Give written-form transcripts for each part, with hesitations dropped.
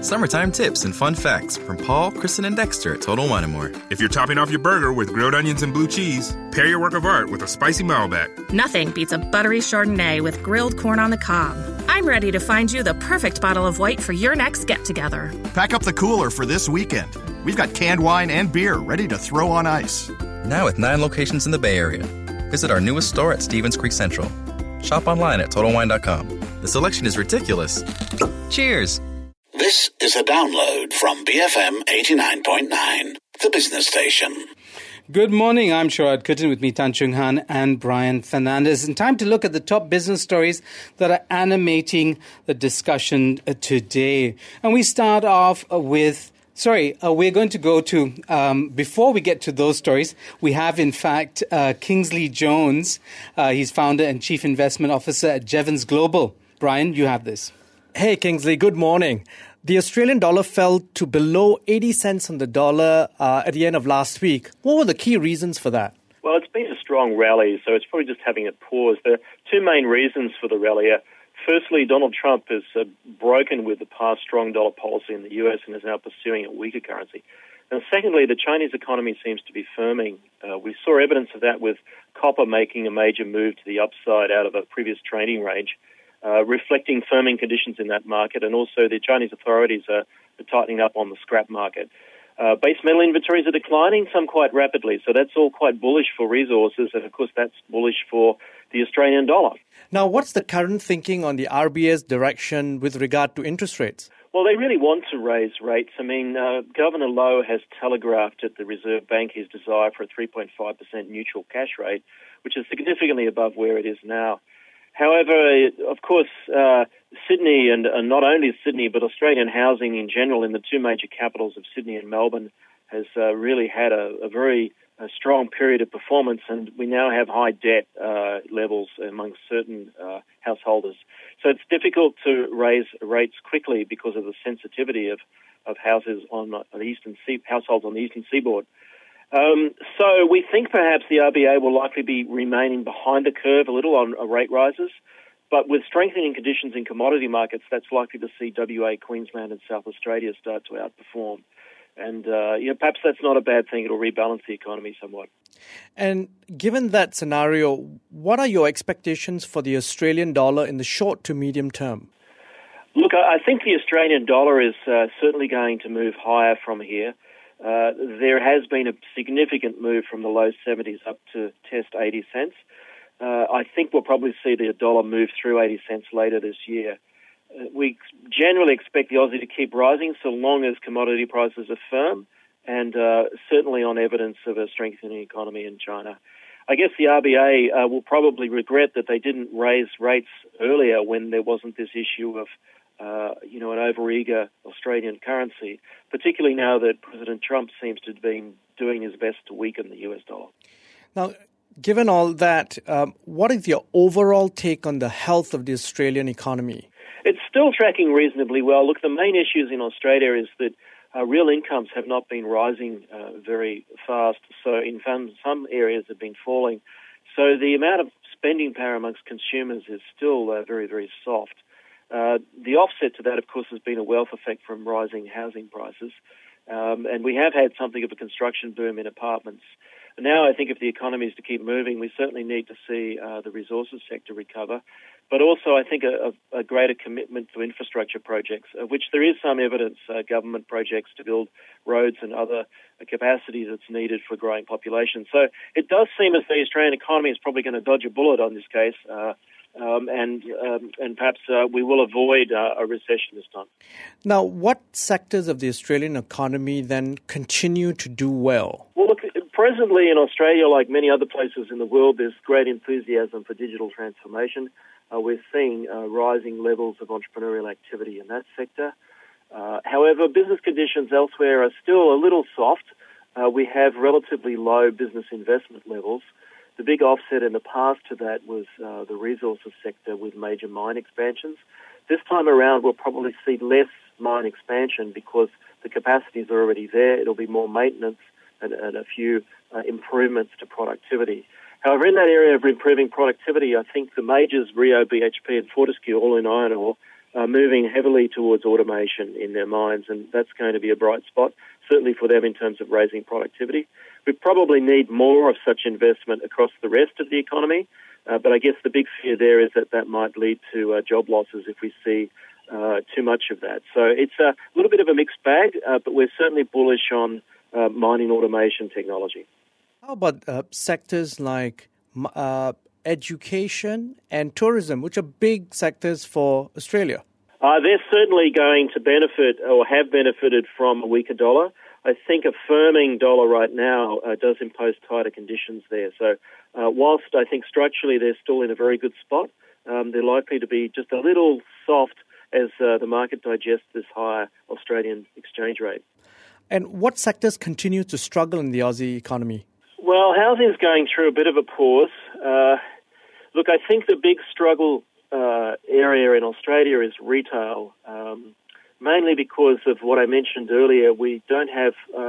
Summertime tips and fun facts from Paul, Kristen, and Dexter at Total Wine & More. If you're topping off your burger with grilled onions and blue cheese, pair your work of art with a spicy Malbec. Nothing beats a buttery Chardonnay with grilled corn on the cob. I'm ready to find you the perfect bottle of white for your next get-together. Pack up the cooler for this weekend. We've got canned wine and beer ready to throw on ice. Now with 9 locations in the Bay Area. Visit our newest store at Stevens Creek Central. Shop online at TotalWine.com. The selection is ridiculous. Cheers! This is a download from BFM 89.9, the business station. Good morning, I'm Sharad Kuttan with me, Tan Chung Han and Brian Fernandez. And time to look at the top business stories that are animating the discussion today. And we start off with... we're going to go to, before we get to those stories, we have, in fact, Kingsley Jones. He's founder and chief investment officer at Jevons Global. Brian, you have this. Hey, Kingsley, good morning. The Australian dollar fell to below 80 cents on the dollar at the end of last week. What were the key reasons for that? Well, it's been a strong rally, so it's probably just having a pause. There are two main reasons for the rally. Firstly, Donald Trump has broken with the past strong dollar policy in the US and is now pursuing a weaker currency. And secondly, the Chinese economy seems to be firming. We saw evidence of that with copper making a major move to the upside out of a previous trading range, reflecting firming conditions in that market. And also the Chinese authorities are tightening up on the scrap market. Base metal inventories are declining, some quite rapidly. So that's all quite bullish for resources. And, of course, that's bullish for the Australian dollar. Now, what's the current thinking on the RBA's direction with regard to interest rates? Well, they really want to raise rates. I mean, Governor Lowe has telegraphed at the Reserve Bank his desire for a 3.5% neutral cash rate, which is significantly above where it is now. However, of course, Sydney and not only Sydney, but Australian housing in general in the two major capitals of Sydney and Melbourne has really had a very strong period of performance, and we now have high debt levels among certain householders. So it's difficult to raise rates quickly because of the sensitivity of houses on the households on the eastern seaboard. So we think perhaps the RBA will likely be remaining behind the curve a little on rate rises, but with strengthening conditions in commodity markets, that's likely to see WA, Queensland and South Australia start to outperform. And perhaps that's not a bad thing. It'll rebalance the economy somewhat. And given that scenario, what are your expectations for the Australian dollar in the short to medium term? Look, I think the Australian dollar is certainly going to move higher from here. There has been a significant move from the low 70s up to test 80 cents. I think we'll probably see the dollar move through 80 cents later this year. We generally expect the Aussie to keep rising so long as commodity prices are firm and certainly on evidence of a strengthening economy in China. I guess the RBA will probably regret that they didn't raise rates earlier when there wasn't this issue of an overeager Australian currency, particularly now that President Trump seems to have been doing his best to weaken the US dollar. Now, given all that, what is your overall take on the health of the Australian economy? It's still tracking reasonably well. Look, the main issues in Australia is that real incomes have not been rising very fast. So in some areas have been falling. So the amount of spending power amongst consumers is still very, very soft. The offset to that, of course, has been a wealth effect from rising housing prices. And we have had something of a construction boom in apartments. Now I think if the economy is to keep moving, we certainly need to see the resources sector recover. But also I think a greater commitment to infrastructure projects, which there is some evidence, government projects to build roads and other capacity that's needed for growing population. So it does seem as the Australian economy is probably going to dodge a bullet on this case. And perhaps we will avoid a recession this time. Now, what sectors of the Australian economy then continue to do well? Well, look, presently in Australia, like many other places in the world, there's great enthusiasm for digital transformation. We're seeing rising levels of entrepreneurial activity in that sector. However, business conditions elsewhere are still a little soft. We have relatively low business investment levels. The big offset in the past to that was the resources sector with major mine expansions. This time around, we'll probably see less mine expansion because the capacities are already there. It'll be more maintenance and a few improvements to productivity. However, in that area of improving productivity, I think the majors, Rio, BHP and Fortescue, all in iron ore, are moving heavily towards automation in their mines, and that's going to be a bright spot, certainly for them in terms of raising productivity. We probably need more of such investment across the rest of the economy, but I guess the big fear there is that might lead to job losses if we see too much of that. So it's a little bit of a mixed bag, but we're certainly bullish on mining automation technology. How about sectors like education and tourism, which are big sectors for Australia? They're certainly going to benefit or have benefited from a weaker dollar. I think a firming dollar right now does impose tighter conditions there. So whilst I think structurally they're still in a very good spot, they're likely to be just a little soft as the market digests this higher Australian exchange rate. And what sectors continue to struggle in the Aussie economy? Well, housing is going through a bit of a pause. Look, I think the big struggle area in Australia is retail, mainly because of what I mentioned earlier. We don't have,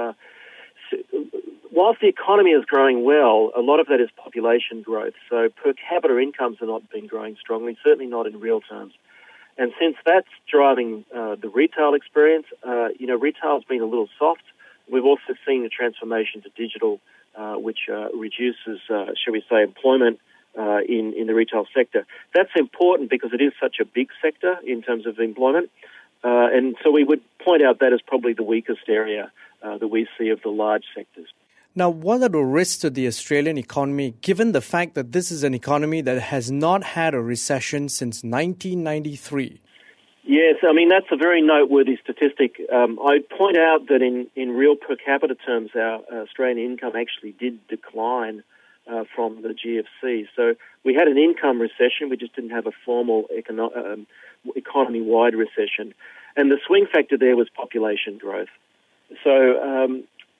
whilst the economy is growing well, a lot of that is population growth. So per capita incomes have not been growing strongly, certainly not in real terms. And since that's driving the retail experience, retail's been a little soft. We've also seen the transformation to digital, which reduces, shall we say, employment in the retail sector. That's important because it is such a big sector in terms of employment. And so we would point out that as probably the weakest area that we see of the large sectors. Now, what are the risks to the Australian economy, given the fact that this is an economy that has not had a recession since 1993? Yes, I mean, that's a very noteworthy statistic. I'd point out that in real per capita terms, our Australian income actually did decline from the GFC. So we had an income recession. We just didn't have a formal economy-wide recession. And the swing factor there was population growth. So,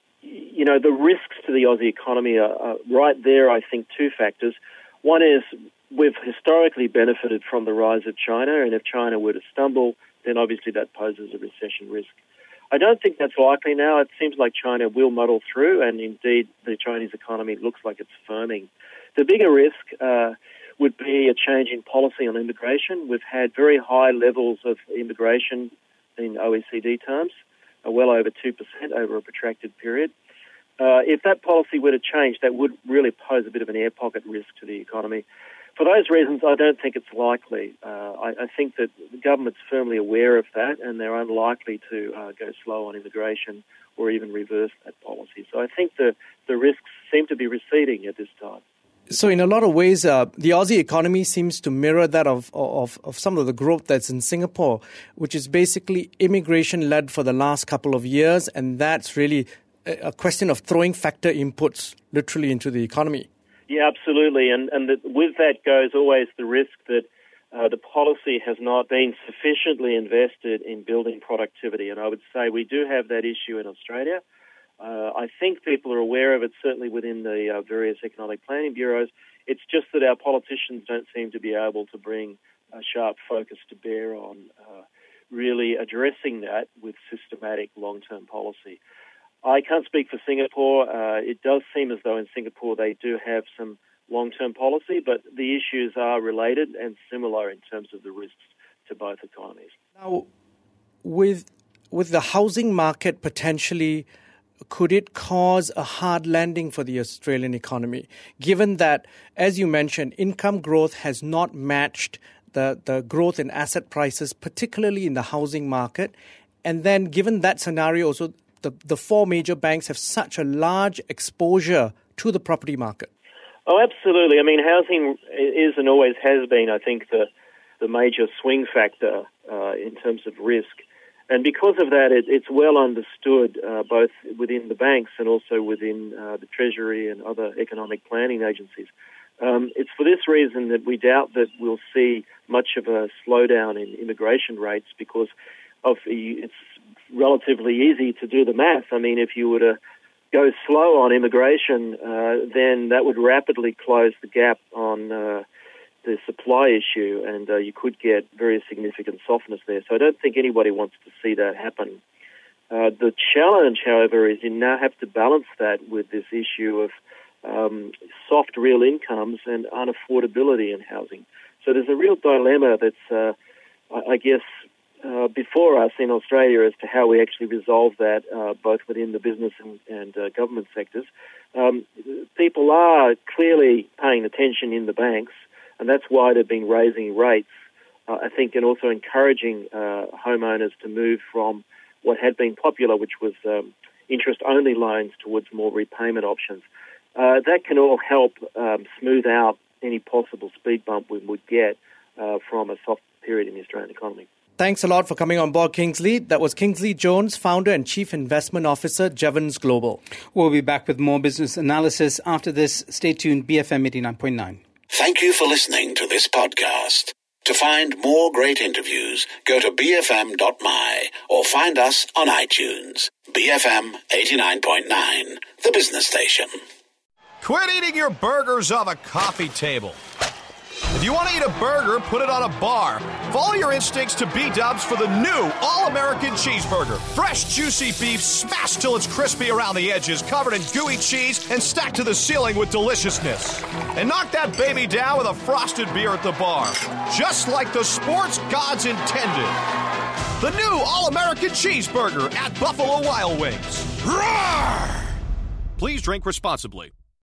the risks to the Aussie economy are right there, I think, two factors. One is we've historically benefited from the rise of China, and if China were to stumble, then obviously that poses a recession risk. I don't think that's likely now. It seems like China will muddle through, and indeed the Chinese economy looks like it's firming. The bigger risk would be a change in policy on immigration. We've had very high levels of immigration in OECD terms, well over 2% over a protracted period. If that policy were to change, that would really pose a bit of an air pocket risk to the economy. For those reasons, I don't think it's likely. I think that the government's firmly aware of that, and they're unlikely to go slow on immigration or even reverse that policy. So I think the risks seem to be receding at this time. So in a lot of ways, the Aussie economy seems to mirror that of some of the growth that's in Singapore, which is basically immigration-led for the last couple of years, and that's really a question of throwing factor inputs literally into the economy. Yeah, absolutely. And with that goes always the risk that the policy has not been sufficiently invested in building productivity. And I would say we do have that issue in Australia. I think people are aware of it, certainly within the various economic planning bureaus. It's just that our politicians don't seem to be able to bring a sharp focus to bear on really addressing that with systematic long-term policy. I can't speak for Singapore. It does seem as though in Singapore they do have some long-term policy, but the issues are related and similar in terms of the risks to both economies. Now, with the housing market potentially, could it cause a hard landing for the Australian economy, given that, as you mentioned, income growth has not matched the growth in asset prices, particularly in the housing market? And then given that scenario also, the four major banks have such a large exposure to the property market. Oh, absolutely. I mean, housing is and always has been, I think, the major swing factor in terms of risk. And because of that, it's well understood both within the banks and also within the Treasury and other economic planning agencies. It's for this reason that we doubt that we'll see much of a slowdown in immigration rates because it's relatively easy to do the math. I mean, if you were to go slow on immigration, then that would rapidly close the gap on the supply issue, and you could get very significant softness there. So I don't think anybody wants to see that happen. The challenge, however, is you now have to balance that with this issue of soft real incomes and unaffordability in housing. So there's a real dilemma that's I guess, before us in Australia as to how we actually resolve that, both within the business and government sectors. People are clearly paying attention in the banks, and that's why they've been raising rates, I think, and also encouraging homeowners to move from what had been popular, which was interest-only loans, towards more repayment options. That can all help smooth out any possible speed bump we would get from a soft period in the Australian economy. Thanks a lot for coming on board, Kingsley. That was Kingsley Jones, founder and chief investment officer, Jevons Global. We'll be back with more business analysis after this. Stay tuned, BFM 89.9. Thank you for listening to this podcast. To find more great interviews, go to bfm.my or find us on iTunes. BFM 89.9, the business station. Quit eating your burgers off a coffee table. If you want to eat a burger, put it on a bar. Follow your instincts to B-dubs for the new All-American Cheeseburger. Fresh, juicy beef smashed till it's crispy around the edges, covered in gooey cheese, and stacked to the ceiling with deliciousness. And knock that baby down with a frosted beer at the bar. Just like the sports gods intended. The new All-American Cheeseburger at Buffalo Wild Wings. Roar! Please drink responsibly.